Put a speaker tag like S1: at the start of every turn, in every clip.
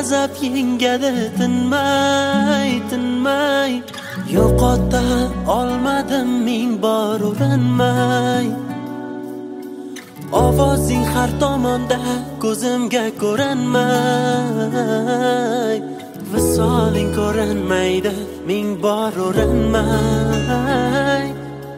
S1: g'azab yengadi tinmay yo'qota olmadim ming bor urinmay ovozing har tomonda ko'zimga ko'rinmay visoling ko'rinmaydi ming bor urinmay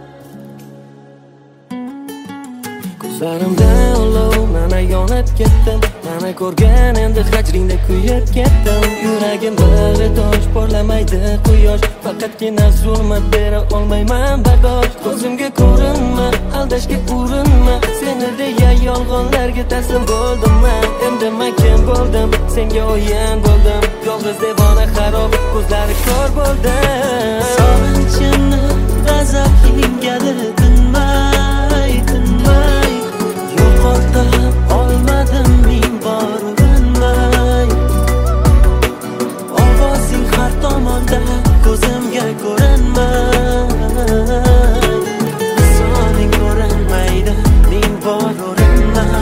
S2: ko'zlarimda olov mana yonib ketdim mana ko'rgan endi hajringda kuyib ketdim yuragim bir tosh porlamaydi quyosh faqatgina zulmat bera olmayman bardosh ko'zimga ko'rinma aldashga urinma seni deya yolg'onlarga taslim bo'ldim man endi men kim bo'ldim senga o'yin bo'ldim yolg'iz devona xarob ko'zlari ko'r bo'ldi
S1: sog'inchimni g'azab yengadi tinmay yo'qota olmadim ming bor urinmay ovozing har tomonda ko'zimga ko'rinmay visoling ko'rinmaydi ming bor urinmay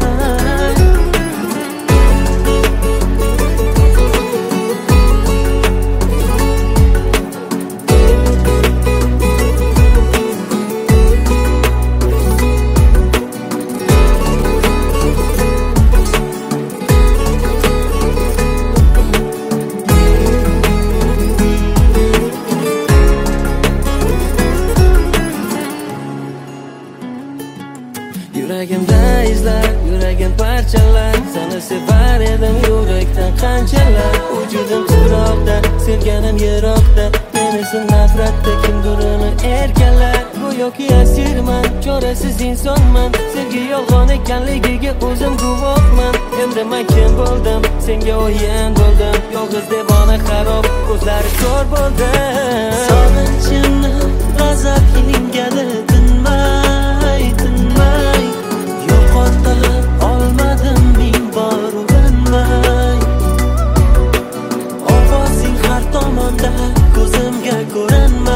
S2: yuragimda izlar yuragim parchalar seni sevar edim yurakdan qanchalar vujudim tuproqda sevganim yiroqda men esa nafratda kimdir uni erkalar go'yoki asirman chorasiz insonman sevgi yolg'on ekanligiga o'zim guvohman endi men kim bo'ldim senga o'yin bo'ldim yolg'iz devona xarob ko'zlari ko'r bo'ldi
S1: sog'inchimni g'azab yengadi tinmay yo'qota olmadim ming bor urinmay ovozing har tomonda ko'zimga ko'rinmay